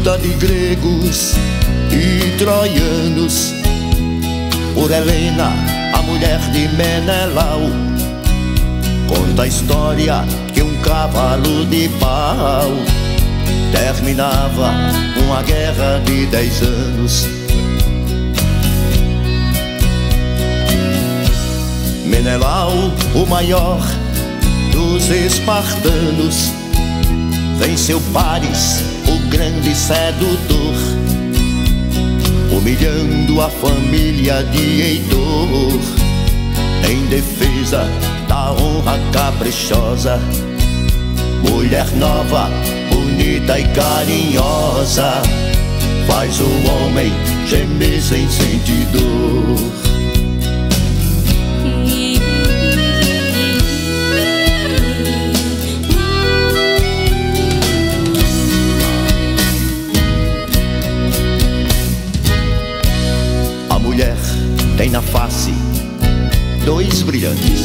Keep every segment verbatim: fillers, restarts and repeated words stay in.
luta de gregos e troianos, por Helena, a mulher de Menelau. Conta a história que um cavalo de pau terminava uma guerra de dez anos. Menelau, o maior dos espartanos, venceu Paris, o grande sedutor, humilhando a família de Heitor, em defesa da honra caprichosa. Mulher nova, bonita e carinhosa, faz o homem gemer sem sentir dor. A mulher tem na face dois brilhantes,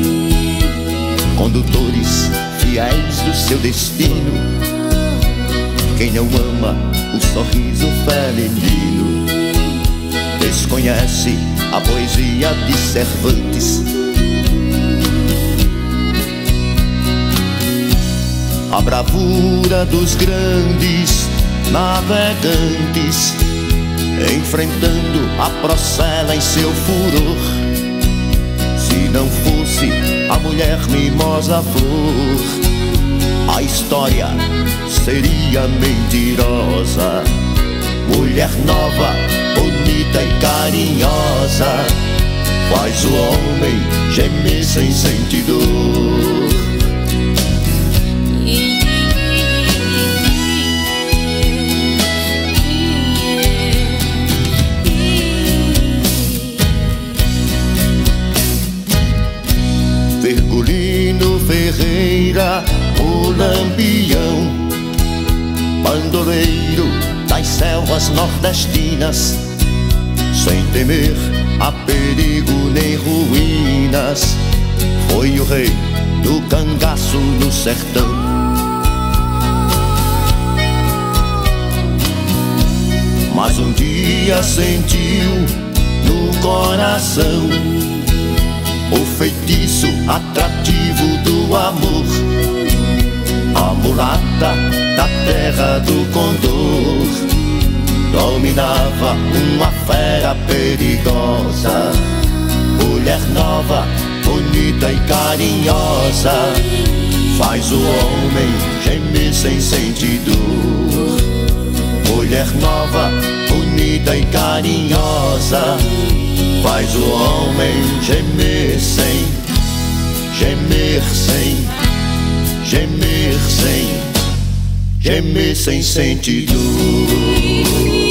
condutores fiéis do seu destino. Quem não ama o sorriso feminino desconhece a poesia de Cervantes. A bravura dos grandes navegantes, enfrentando a procela em seu furor. Se não fosse a mulher mimosa flor, a história seria mentirosa. Mulher nova, bonita e carinhosa, faz o homem gemer sem sentir dor. Virgulino Ferreira, o Lampião, bandoleiro das selvas nordestinas, sem temer a perigo nem ruínas, foi o rei do cangaço no sertão. Mas um dia sentiu no coração o feitiço atrativo do amor. A mulata da terra do Condor dominava uma fera perigosa. Mulher nova, bonita e carinhosa, faz o homem gemer sem sentir dor. Mulher nova, bonita e carinhosa, faz o homem gemer sem, gemer sem, gemer sem, gemer sem sentir dor.